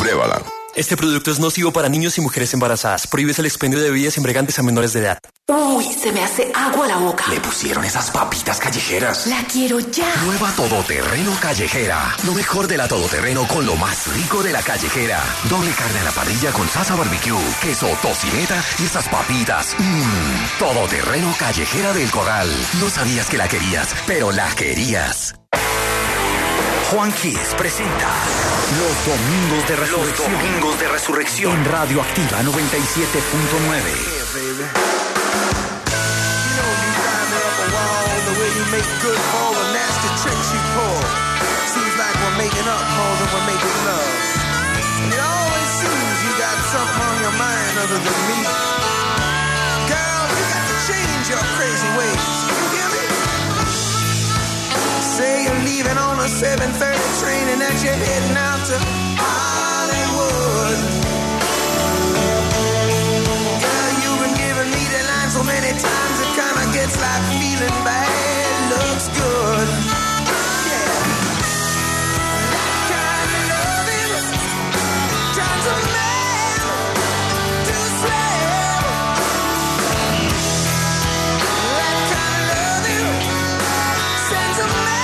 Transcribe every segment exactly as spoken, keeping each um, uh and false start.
Pruébala. Este producto es nocivo para niños y mujeres embarazadas. Prohíbes el expendio de bebidas embriagantes a menores de edad. Uy, se me hace agua la boca. Le pusieron esas papitas callejeras. La quiero ya. Nueva Todoterreno Callejera. Lo mejor de la Todoterreno con lo más rico de la callejera. Doble carne a la parrilla con salsa barbecue, queso, tocineta y esas papitas. Mmm, Todoterreno Callejera del Corral. No sabías que la querías, pero la querías. Juan Kiss presenta Los Domingos de Resurrección. Los Domingos de Resurrección. En Radio Activa noventa y siete punto nueve. Say you're leaving on a seven thirty train and that you're heading out to Hollywood. Girl, you've been giving me the line so many times it kinda gets like feeling bad looks good. Yeah. That kind of loving turns a man to a slave. That kind of loving sends a man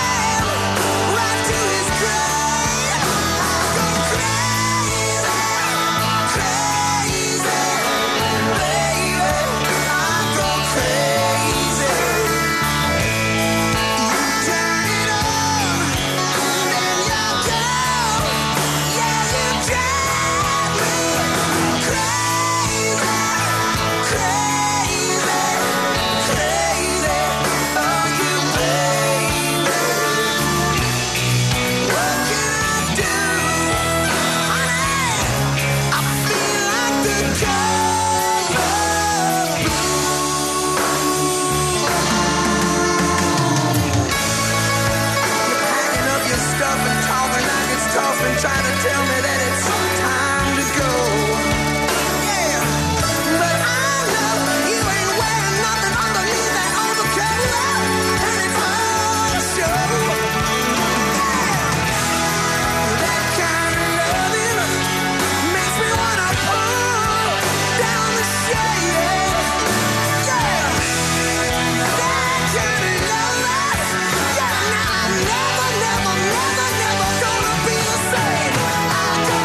trying to tell me that it's time to go. Yeah, but I know you ain't wearing nothing underneath that overcoat, and it's all show. Yeah, that kind of loving makes me wanna pull down the shade. Yeah, that kind of loving. Yeah, now I never, never, never, never gonna be the same. I go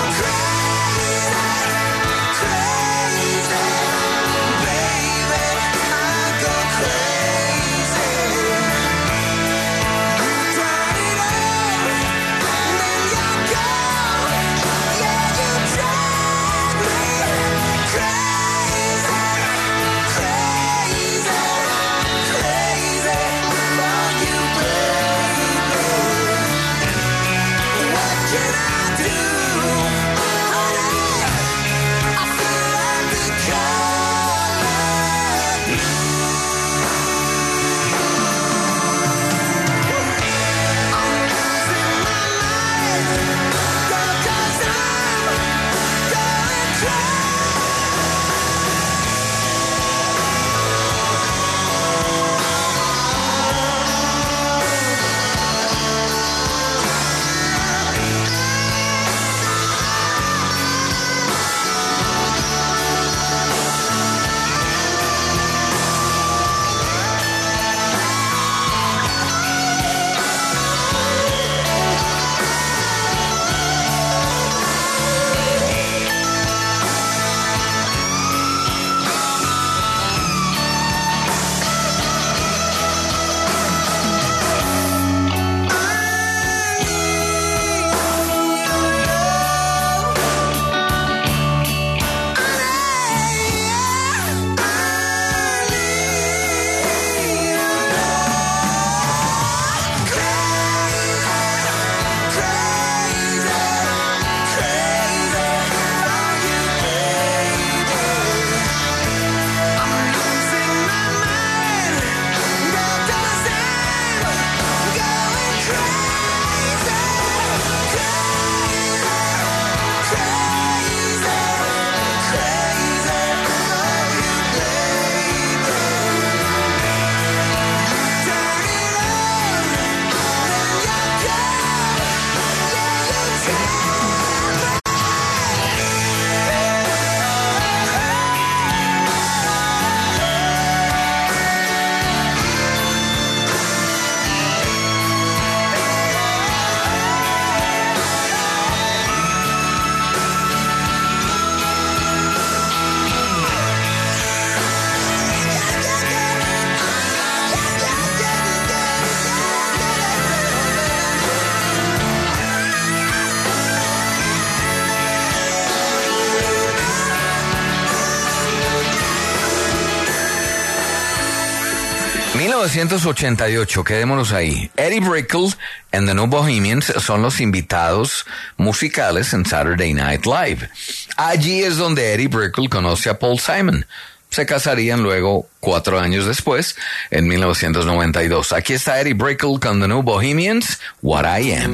novecientos ochenta y ocho, quedémonos ahí. Eddie Brickell and the New Bohemians son los invitados musicales en Saturday Night Live. Allí es donde Eddie Brickell conoce a Paul Simon. Se casarían luego cuatro años después, en mil novecientos noventa y dos. Aquí está Eddie Brickell con the New Bohemians, What I Am.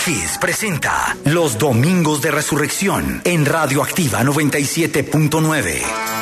Kiss presenta Los Domingos de Resurrección en Radioactiva noventa y siete punto nueve.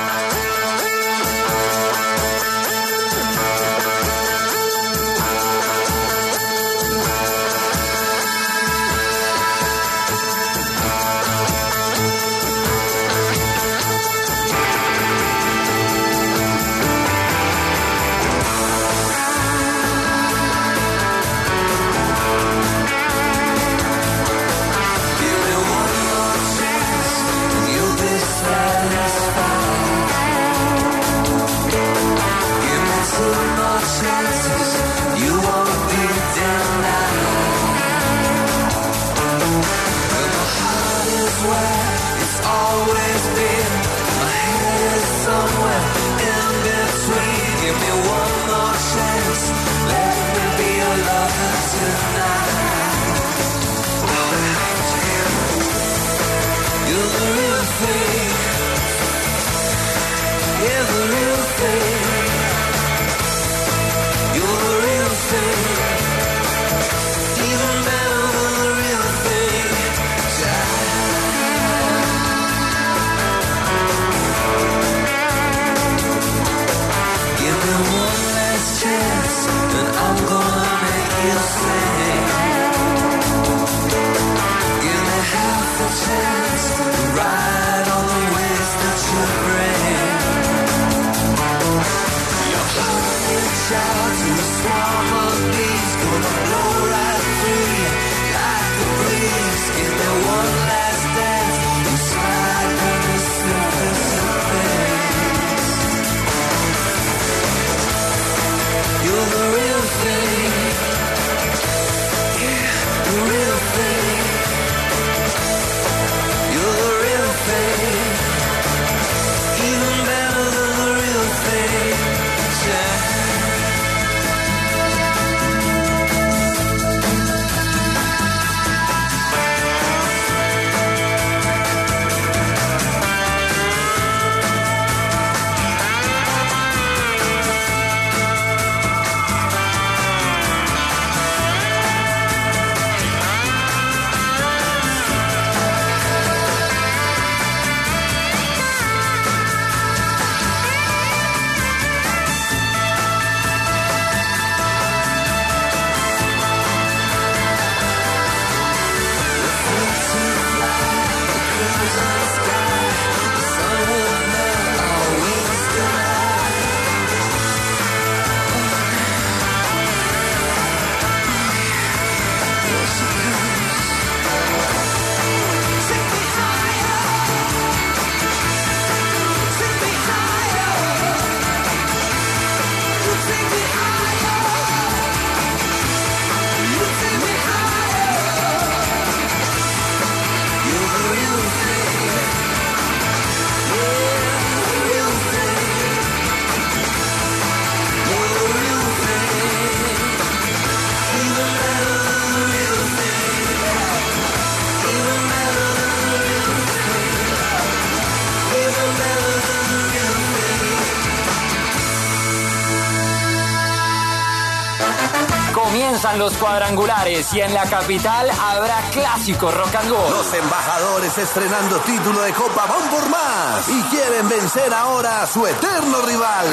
Comienzan los cuadrangulares y en la capital habrá clásico rock and roll. Los embajadores estrenando título de Copa van por más y quieren vencer ahora a su eterno rival.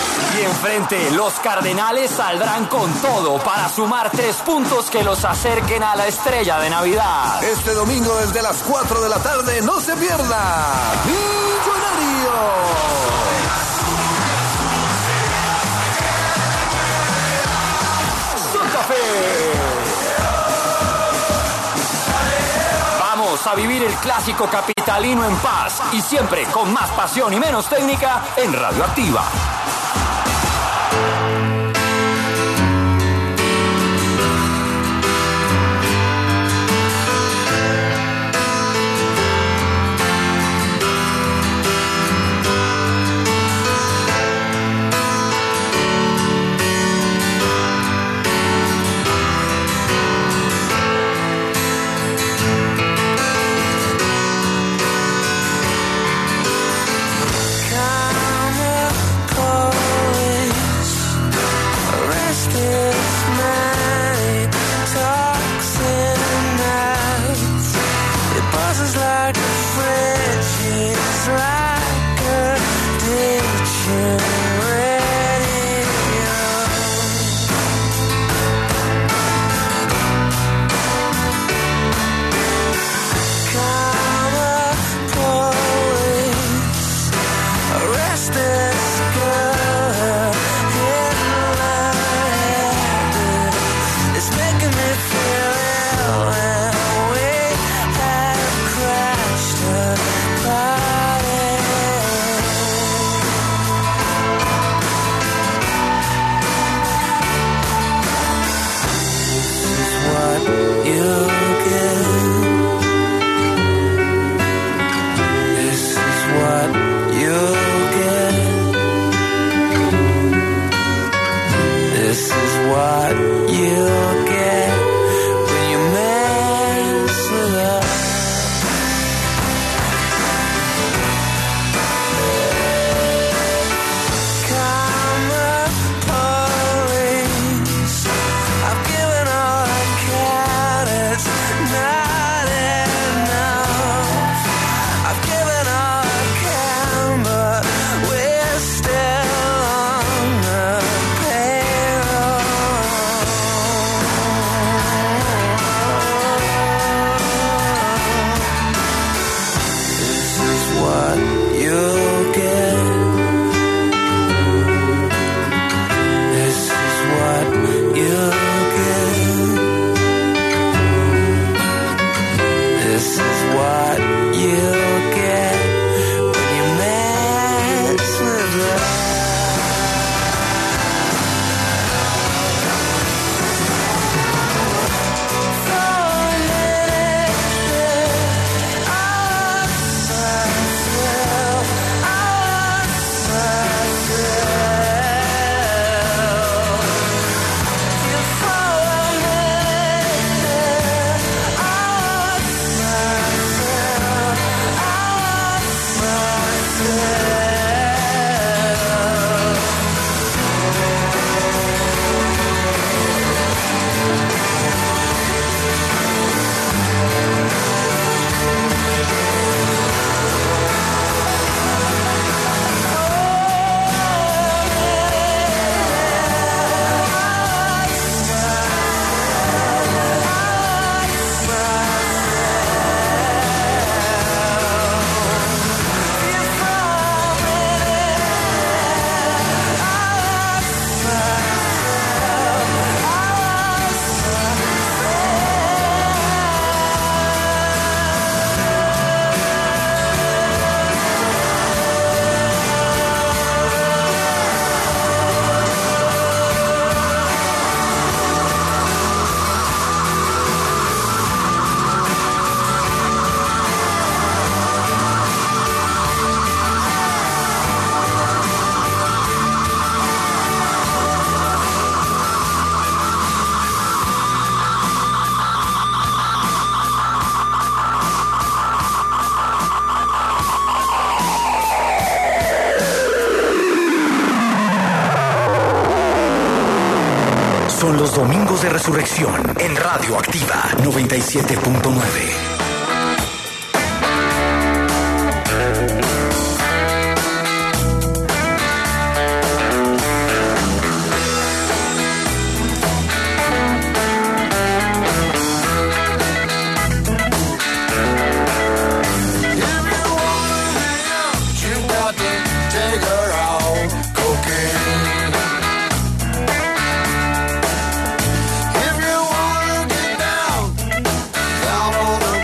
Y enfrente, los Cardenales saldrán con todo para sumar tres puntos que los acerquen a la estrella de Navidad. Este domingo desde las cuatro de la tarde, no se pierda Millonario. Vamos a vivir el clásico capitalino en paz y siempre con más pasión y menos técnica en Radioactiva. Call Son los domingos de resurrección en Radio Activa noventa y siete punto nueve. If you wanna get down, down on the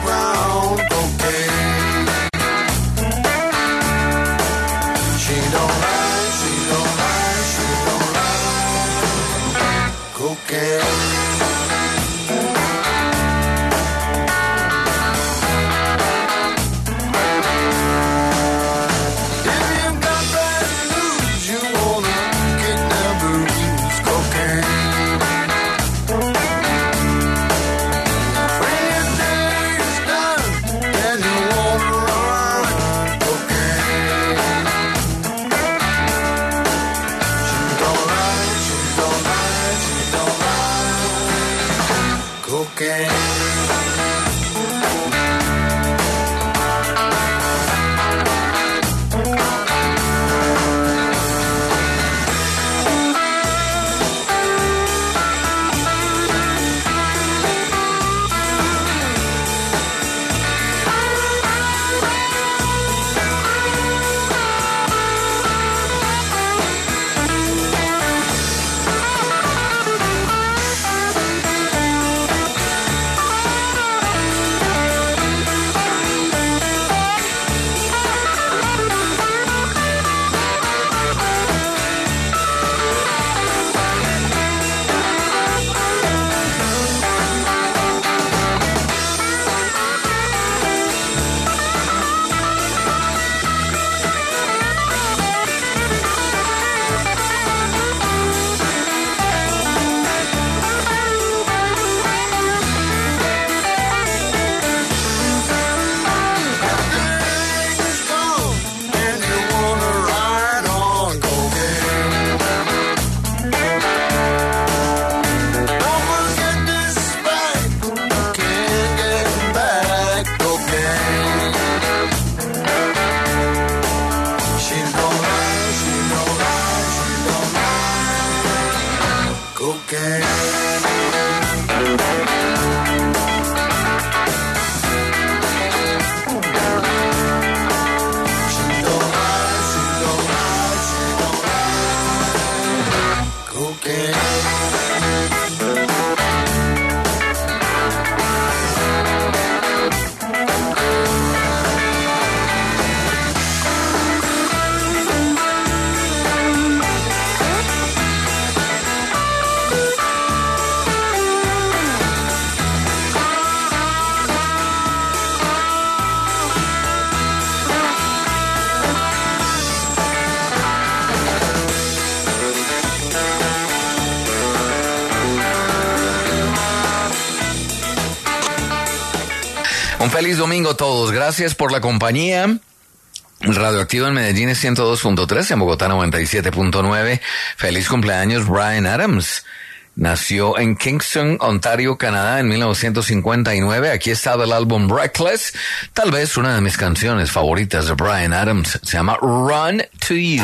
Un feliz domingo a todos. Gracias por la compañía. Radioactivo en Medellín es ciento dos punto tres, en Bogotá noventa y siete punto nueve. Feliz cumpleaños, Bryan Adams. Nació en Kingston, Ontario, Canadá, en mil novecientos cincuenta y nueve. Aquí está el álbum Reckless. Tal vez una de mis canciones favoritas de Bryan Adams. Se llama Run to You.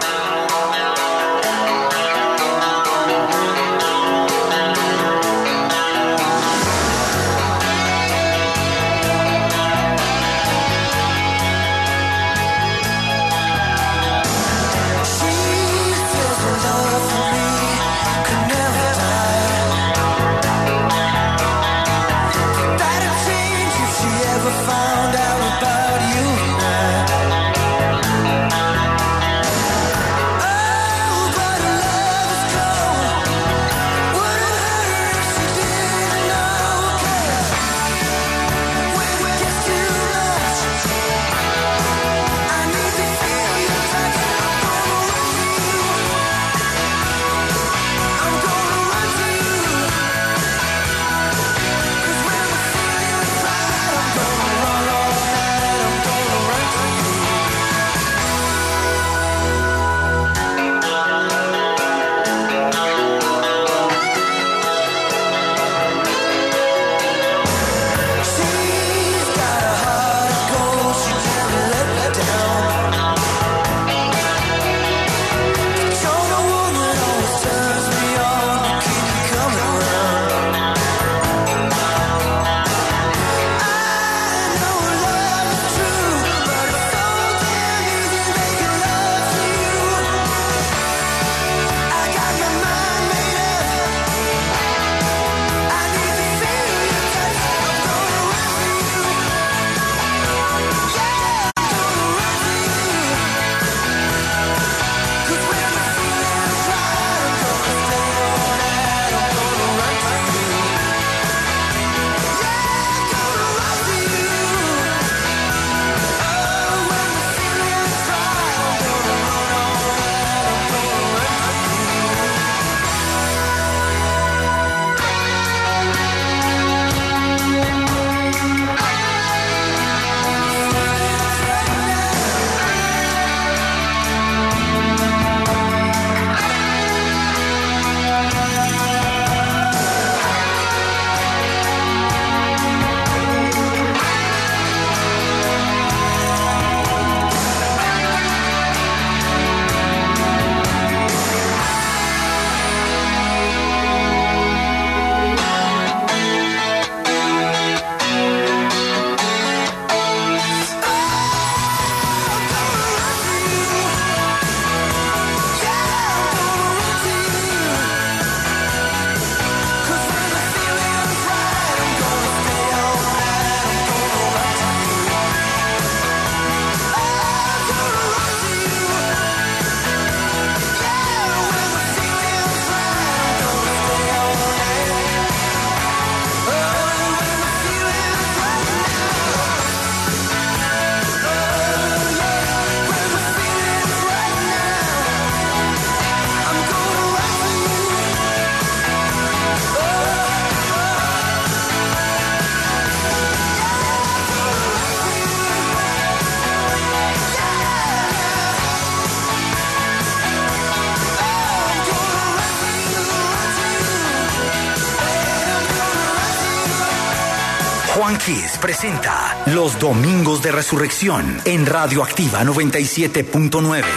Juan Kiss presenta Los Domingos de Resurrección en Radioactiva noventa y siete punto nueve.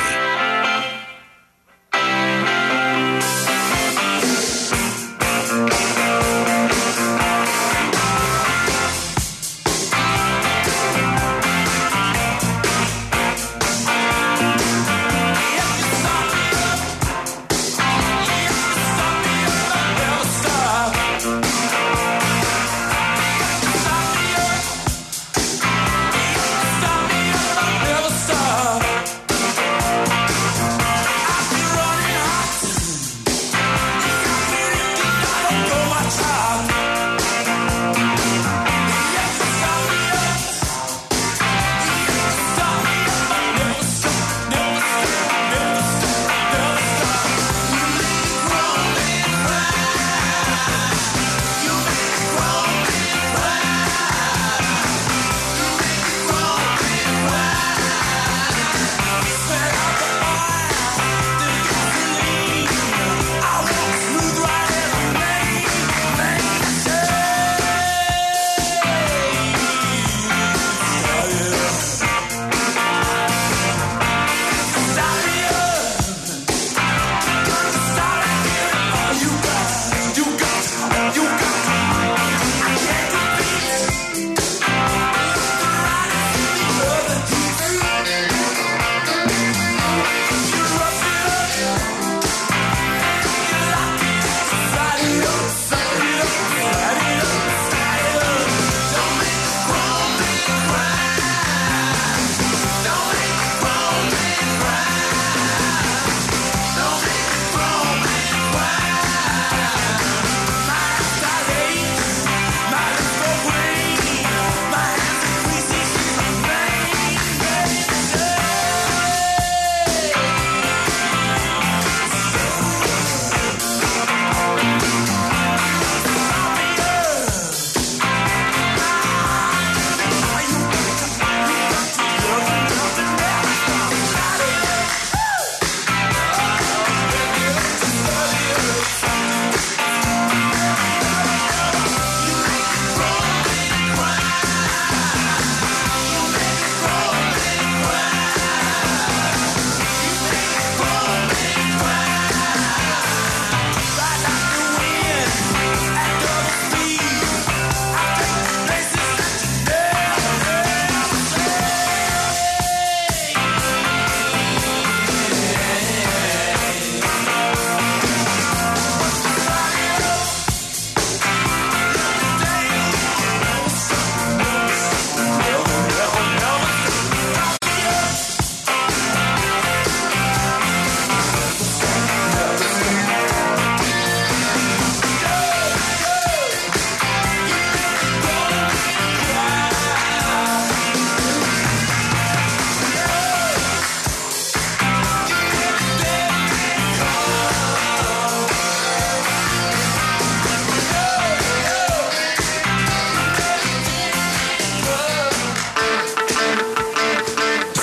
Stop me, I'll never stop.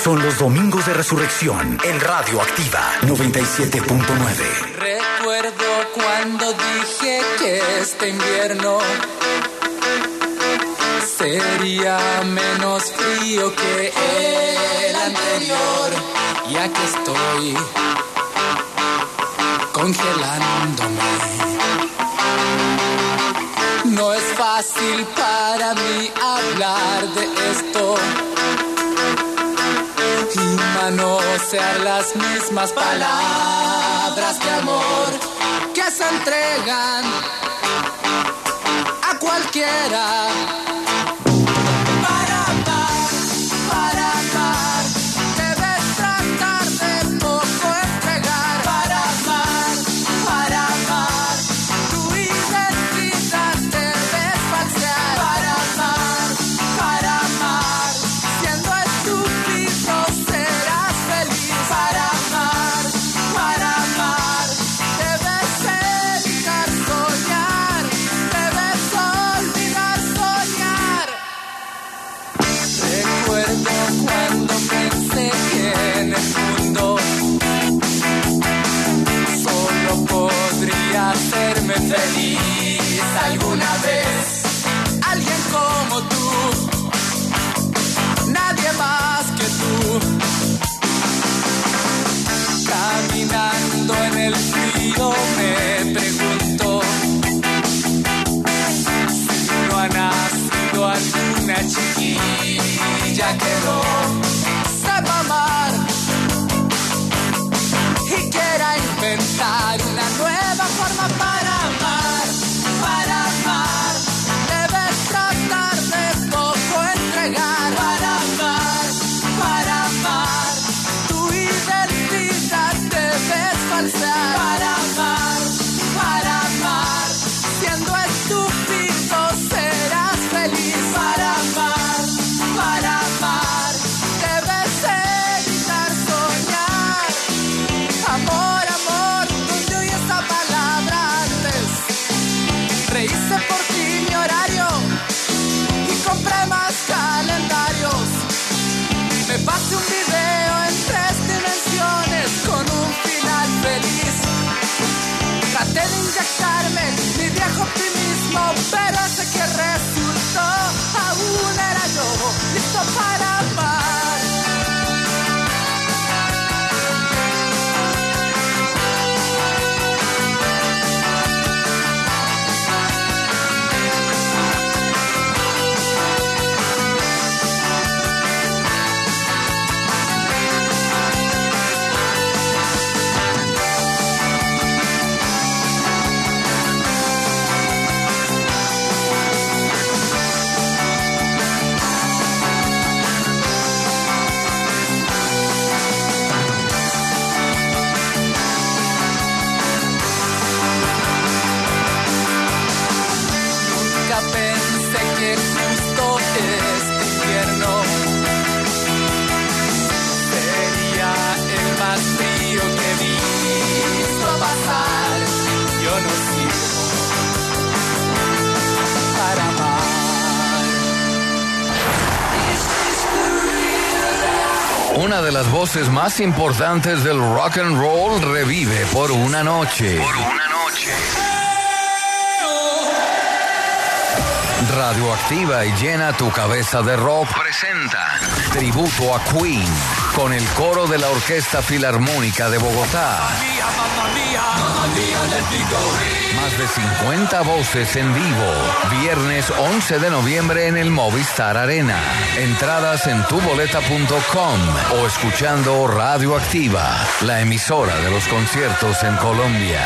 Son los domingos de resurrección en Radio Activa noventa y siete punto nueve. Recuerdo cuando dije que este invierno sería menos frío que el anterior, y aquí estoy congelándome. No es fácil para mí hablar de esto y manosear las mismas palabras de amor que se entregan a cualquiera. Para amar, para amar, debes tratar de poco entregar. Para amar, para amar, tu identidad debes falsear. Para amar, para amar, siendo estúpido serás feliz. Para amar, para amar, debes evitar soñar, debes olvidar soñar. Recuerdo cuando pensé que en el mundo solo podría hacerme feliz alguna vez alguien como tú, nadie más que tú. Caminando en el frío me pregunto si no ha nacido alguna chiquilla que no sepa amar y quiera inventar una nueva forma para amar. Para amar, debes tratar de poco entregar. Para amar, para amar, tu identidad debes falsear. Para amar, para amar, siendo estúpido serás feliz. Para amar, para amar, debes evitar soñar. Amor, amor, ¿dónde oí esa palabra antes? Rehice por ti mi horario y compré más calendarios. Me pasé un video en tres dimensiones con un final feliz. Traté de inyectarme mi viejo optimismo, pero ese que resultó aún era yo, listo para amar. Nunca pensé que justo este invierno sería el más frío que he visto pasar. Yo no sirvo para amar. Una de las voces más importantes del rock and roll revive por una noche. Por una noche. Radioactiva y llena tu cabeza de rock presenta tributo a Queen con el coro de la Orquesta Filarmónica de Bogotá. Más de cincuenta voces en vivo. Viernes once de noviembre en el Movistar Arena. Entradas en tuboleta punto com o escuchando Radioactiva, la emisora de los conciertos en Colombia.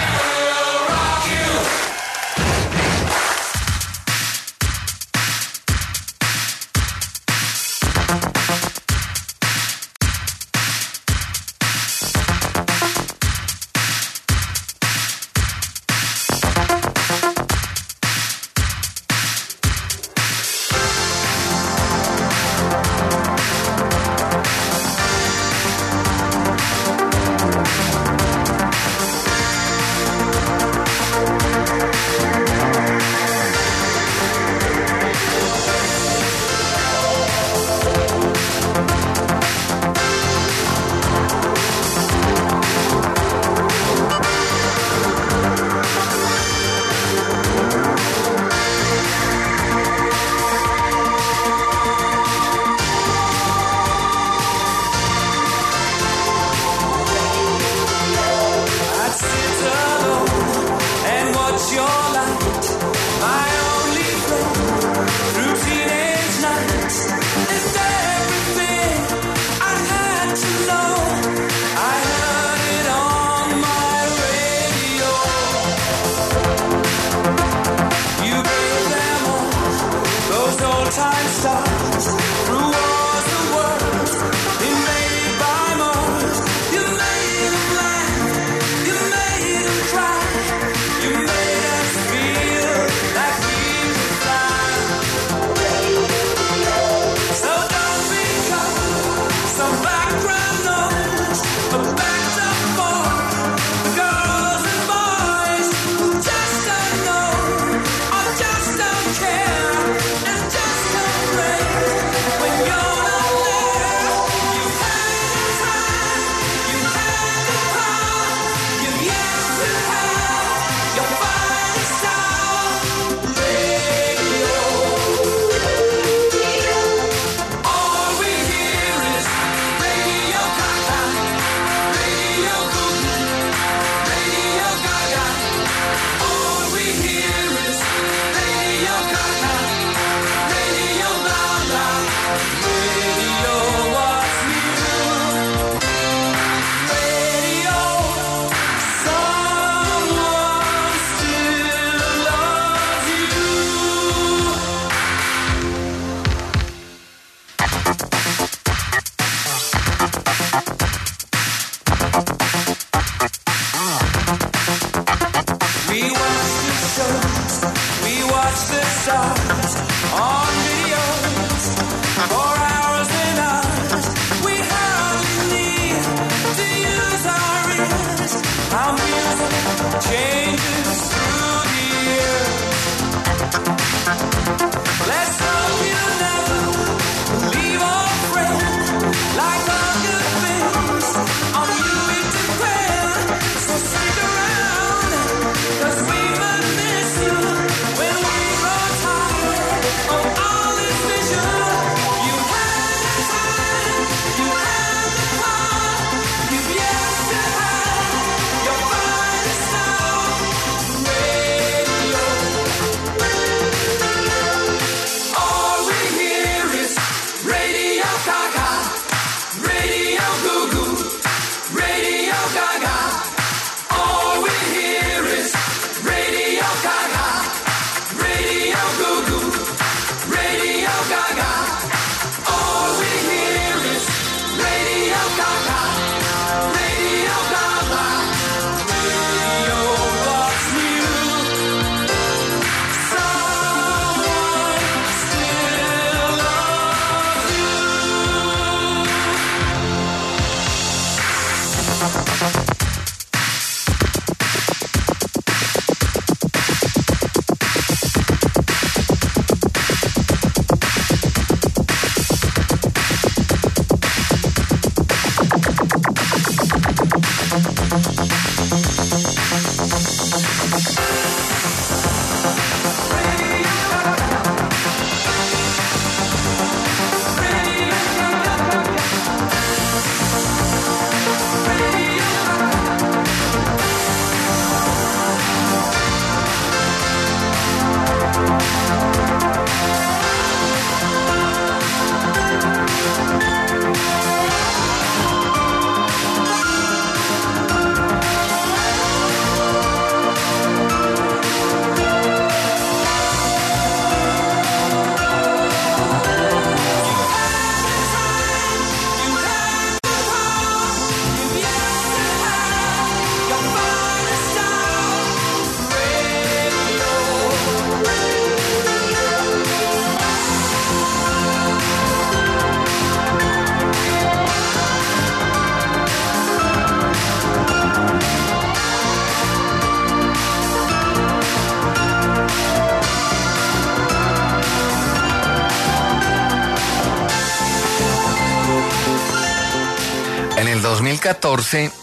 dos mil catorce,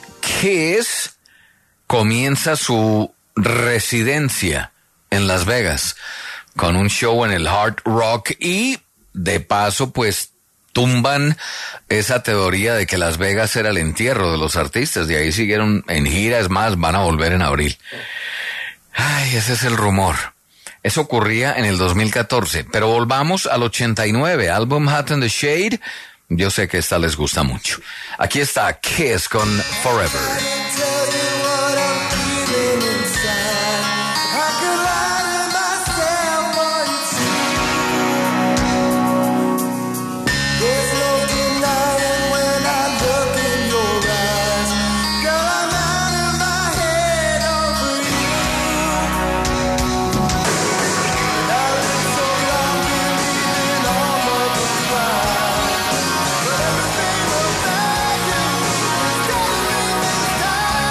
Kiss comienza su residencia en Las Vegas con un show en el Hard Rock y de paso pues tumban esa teoría de que Las Vegas era el entierro de los artistas. De ahí siguieron en gira, es más, van a volver en abril. Ay, ese es el rumor. Eso ocurría en el dos mil catorce, pero volvamos al ochenta y nueve, álbum Hot in the Shade. Yo sé que esta les gusta mucho. Aquí está Kiss con Forever. Die.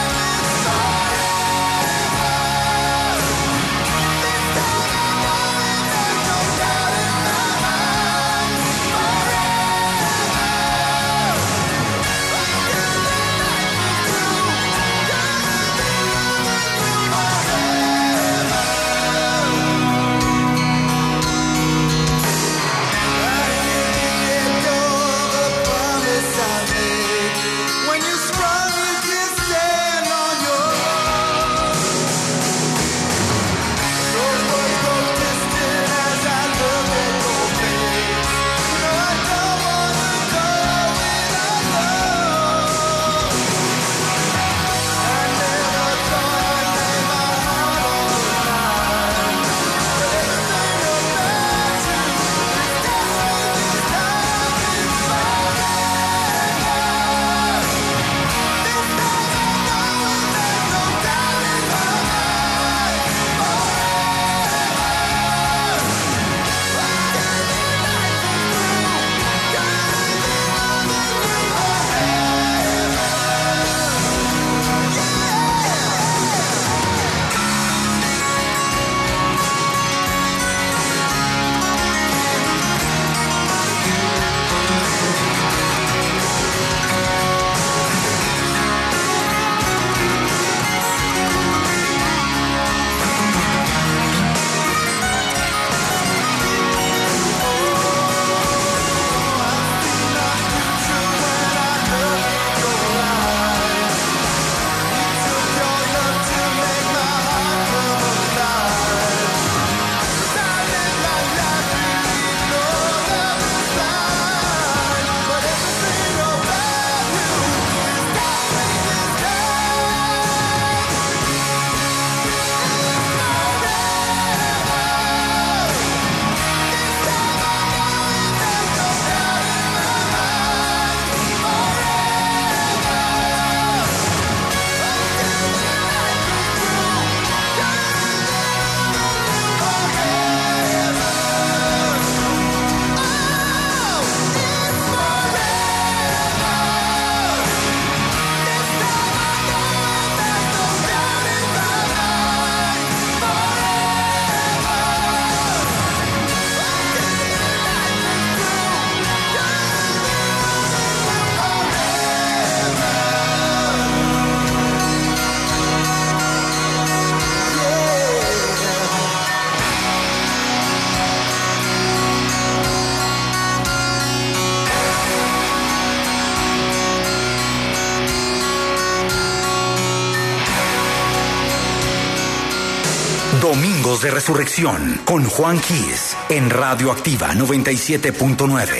Domingos de Resurrección con Juan Quiz en Radio Activa noventa y siete punto nueve.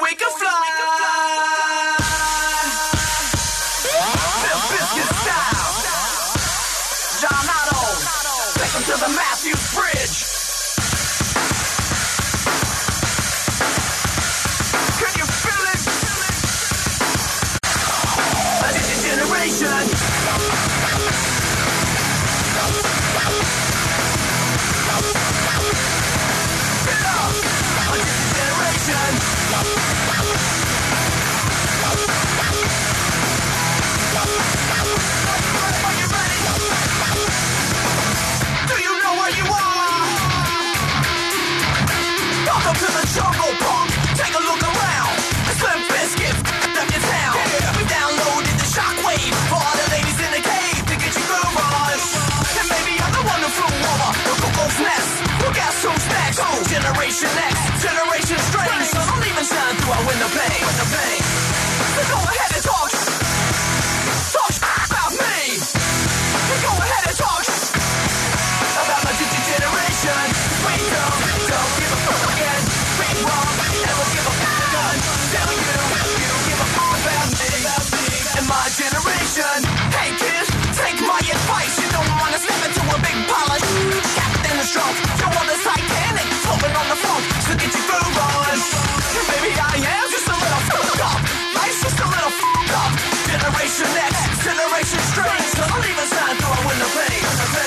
Generation X, Generation Strange, so don't even shine through our window pane. Window pane. So go ahead and talk, talk about me. Go ahead and talk about my generation. We don't, don't give a fuck again. We wrong, and we'll give a fuck until you, you give a fuck about me, about me and my generation. Hey kid, take my advice. You don't wanna step into a big pile of Captain the Stroke. You want the Titanic, floating on the phone to get you through on. Maybe I am just a little fucked up. Life's just a little fucked up. Generation X, Generation Strange, so don't even shine through a window pane.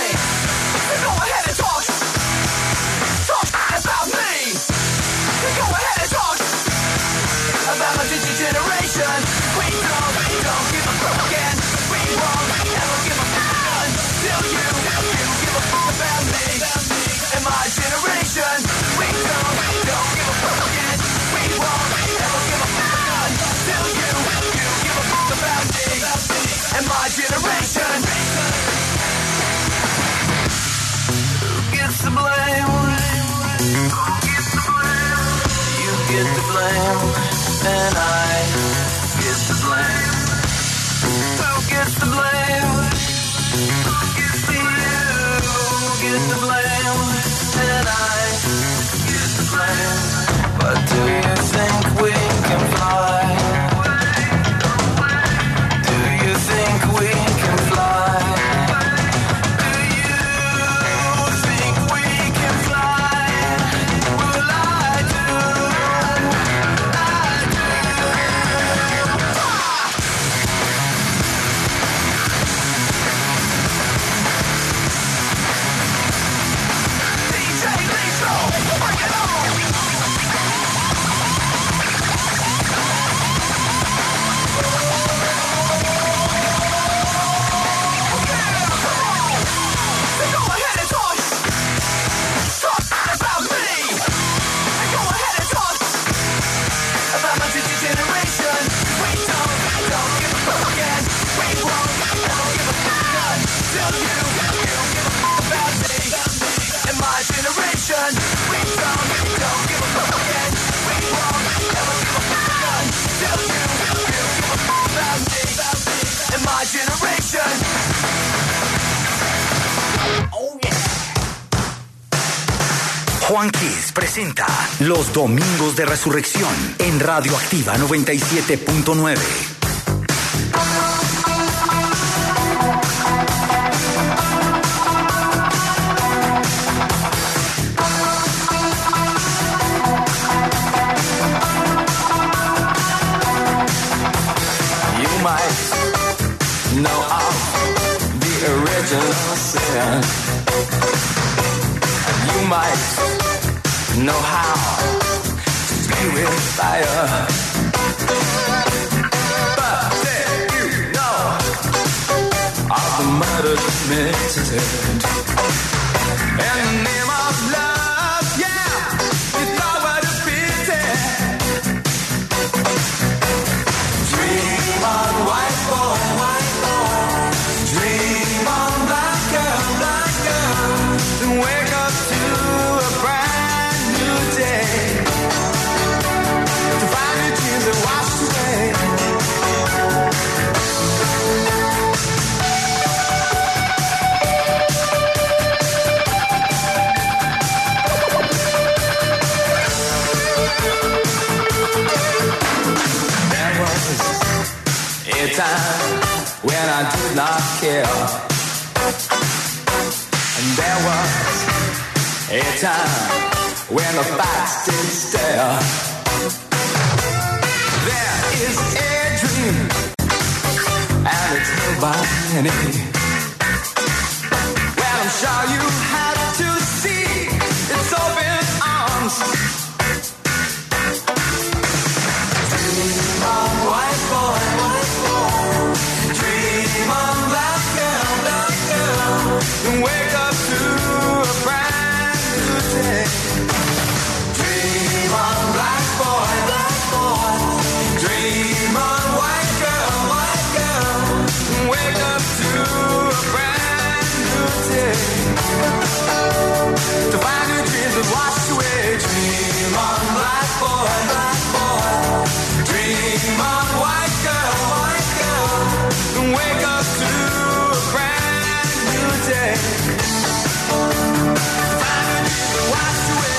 Go ahead and talk, talk about me. Go ahead and talk about my generation. We don't, we don't give a fuck again. We won't ever give a fuck until you, you give a fuck about me and my generation. We don't, we don't give a fuck again. We won't ever give a fuck until you, you give a fuck about me and my generation. Who gets the blame? You get the blame, and I get the blame. Who gets the blame? You get the blame, and I get the blame. But do you think we can fly? Do you think we can fly? Do you think we can fly? Well, I do. I do. D J Lethal, bring it on! Generation, we don't, don't give a fuck again. We won't ever give a fuck until you, you give a fuck about me and my generation. Oh yeah. Juan Quiz presenta Los Domingos de Resurrección en Radio Activa noventa y siete punto nueve. Know of the original sin. You might know how to be with fire. But did you know of the murder committed in the name of love? Yeah, you thought what a pity. Dream on, white boy. Dream on, black girl, black girl, and wake up to a brand new day. To find your tears are washed away. a time when I did not care. And there was a time when the facts did stare. There is a dream, and it's held by many. Well, I'm sure you have to see its open arms. Dream on, white boy, white boy. Dream on, black girl, black girl. And wake up to a brand new day. Dream on, black boy, black boy. Dream on, white girl, white girl. And wake up to a brand new day. To find your dreams that wash away. Dream on, black boy, black boy. Dream on, white girl, white girl. And wake up to a brand new day. To find your dreams that wash away.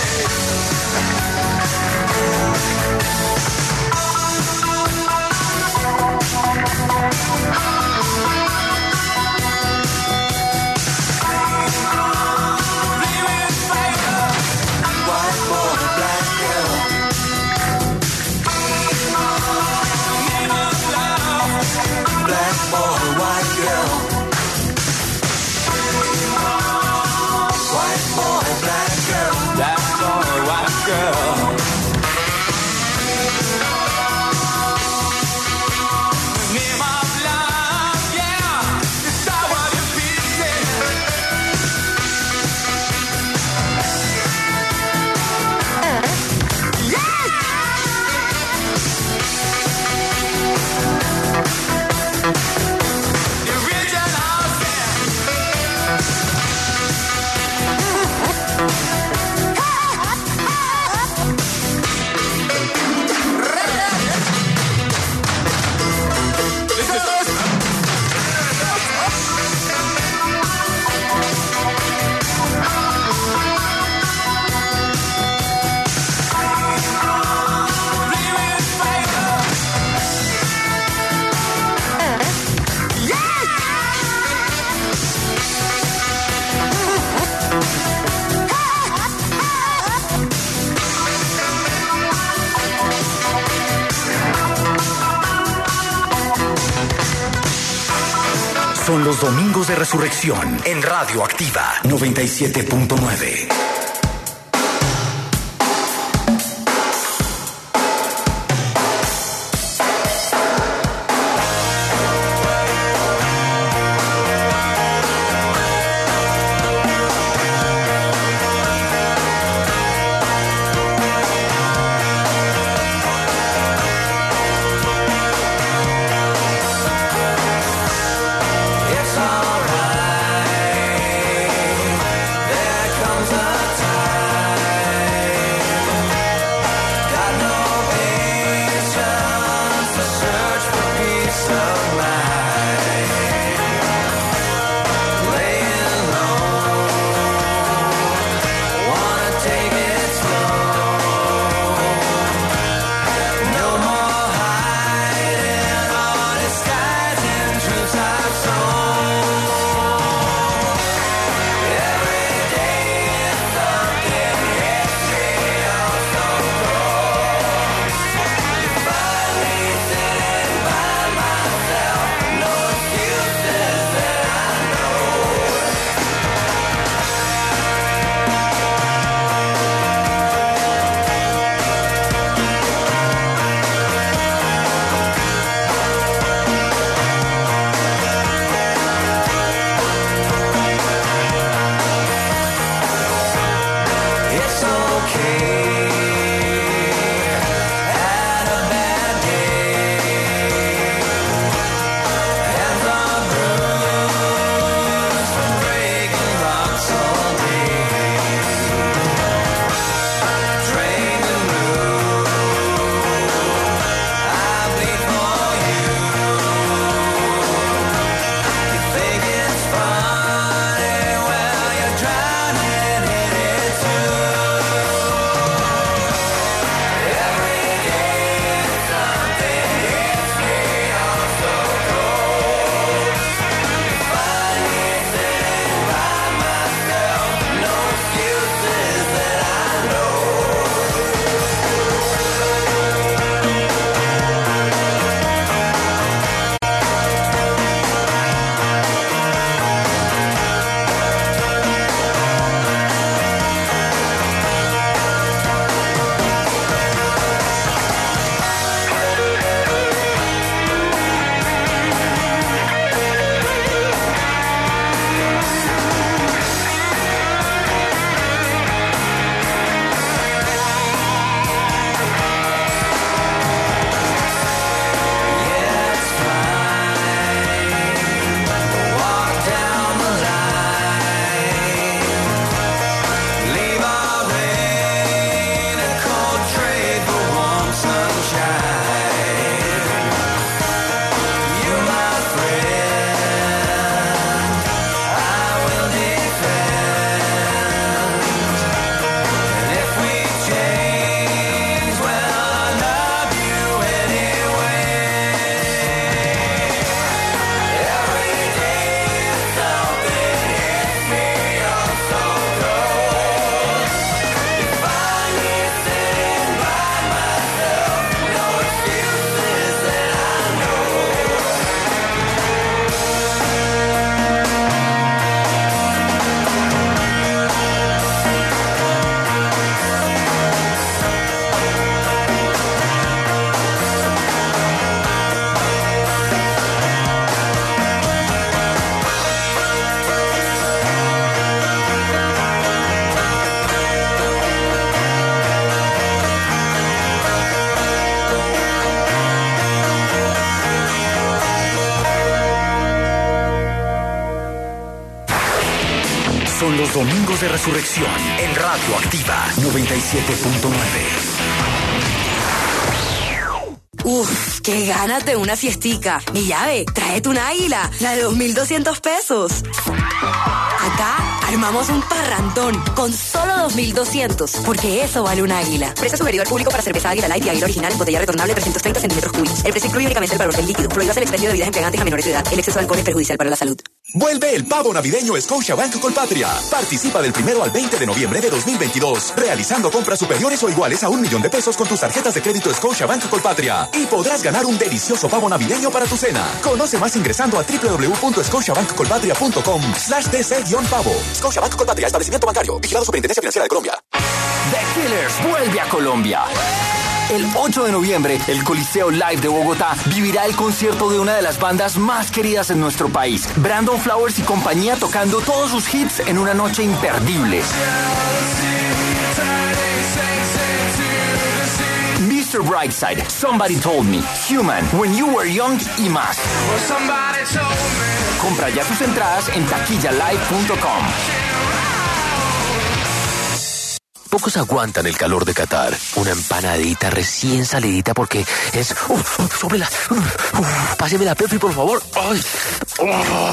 Son los domingos de resurrección en Radio Activa noventa y siete punto nueve. It's alright. There comes a los Domingos de Resurrección en Radio Activa noventa y siete punto nueve. Uf, qué ganas de una fiestica. Mi llave, tráete un águila, la de dos mil doscientos pesos. Acá armamos un parrandón con solo dos mil doscientos, porque eso vale un águila. Precio sugerido al público para cerveza Águila Light y Águila Original en botella retornable trescientos treinta centímetros cúbicos. El precio incluye únicamente el valor del líquido. Prohíbas el expendio de bebidas embriagantes a menores de edad. El exceso de alcohol es perjudicial para la salud. Vuelve el pavo navideño Scotiabank Colpatria. Participa del primero al veinte de noviembre de dos mil veintidós, realizando compras superiores o iguales a un millón de pesos con tus tarjetas de crédito Scotiabank Colpatria. Y podrás ganar un delicioso pavo navideño para tu cena. Conoce más ingresando a doble u doble u doble u punto scotiabank colpatria punto com slash d c pavo. Scotiabank Colpatria, establecimiento bancario. Vigilado Superintendencia Financiera de Colombia. The Killers vuelve a Colombia. El ocho de noviembre, el Coliseo Live de Bogotá vivirá el concierto de una de las bandas más queridas en nuestro país, Brandon Flowers y compañía, tocando todos sus hits en una noche imperdible. mister Brightside, Somebody Told Me, Human, When You Were Young y más. Compra ya tus entradas en taquilla live punto com. Pocos aguantan el calor de Qatar. Una empanadita recién salidita porque es... Uf, uf, sóbrela. Uf, uf, páseme la Pepsi, por favor. Ay. Oh.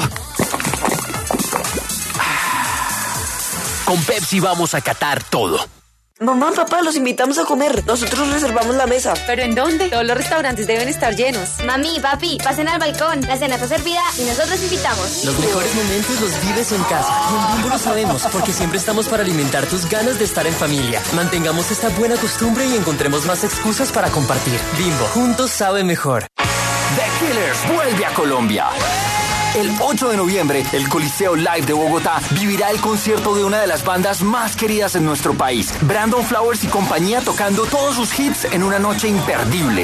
Con Pepsi vamos a catar todo. Mamá, papá, los invitamos a comer. Nosotros reservamos la mesa. ¿Pero en dónde? Todos los restaurantes deben estar llenos. Mami, papi, pasen al balcón. La cena está servida y nosotros invitamos. Los mejores momentos los vives en casa. Y en Bimbo lo sabemos, porque siempre estamos para alimentar tus ganas de estar en familia. Mantengamos esta buena costumbre y encontremos más excusas para compartir. Bimbo, juntos sabe mejor. The Killers vuelve a Colombia. El ocho de noviembre, el Coliseo Live de Bogotá vivirá el concierto de una de las bandas más queridas en nuestro país, Brandon Flowers y compañía, tocando todos sus hits en una noche imperdible.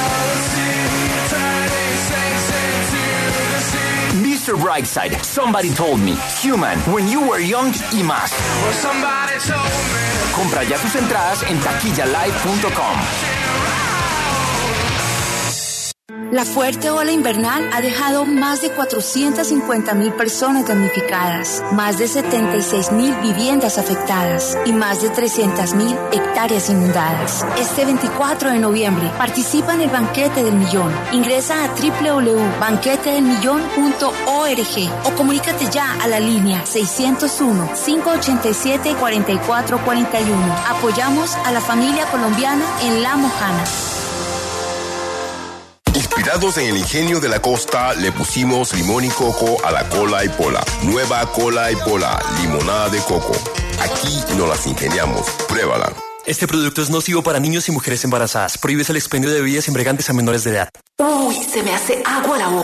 mister Brightside, Somebody Told Me, Human, When You Were Young y más. Compra ya tus entradas en taquilla live punto com. La fuerte ola invernal ha dejado más de cuatrocientas cincuenta mil personas damnificadas, más de setenta y seis mil viviendas afectadas y más de trescientas mil hectáreas inundadas. Este veinticuatro de noviembre participa en el Banquete del Millón. Ingresa a doble u doble u doble u punto banquete del millón punto org o comunícate ya a la línea seiscientos uno, cinco ochenta y siete, cuarenta y cuatro cuarenta y uno. Apoyamos a la familia colombiana en La Mojana. Inspirados en el ingenio de la costa, le pusimos limón y coco a la cola y pola. Nueva cola y pola, limonada de coco. Aquí nos las ingeniamos. Pruébala. Este producto es nocivo para niños y mujeres embarazadas. Prohíbes el expendio de bebidas embriagantes a menores de edad. Uy, se me hace agua la boca.